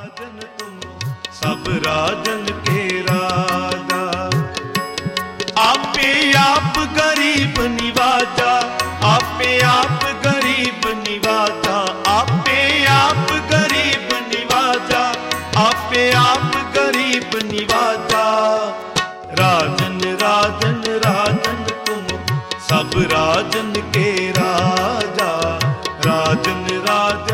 राजन तुम सब राजन के राजा। आपे आप गरीब निवाजा, आपे आप गरीब निवाजा, आपे आप गरीब निवाजा, आपे आप गरीब निवाजा। राजन राजन राजन तुम सब राजन के राजा। राजन राजन